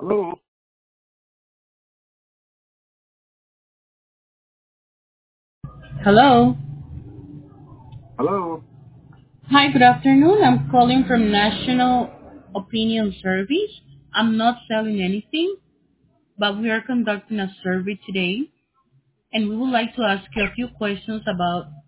Hello? Hello. Hello? Hi, good afternoon. I'm calling from National Opinion Service. I'm not selling anything, but we are conducting a survey today, and we would like to ask you a few questions about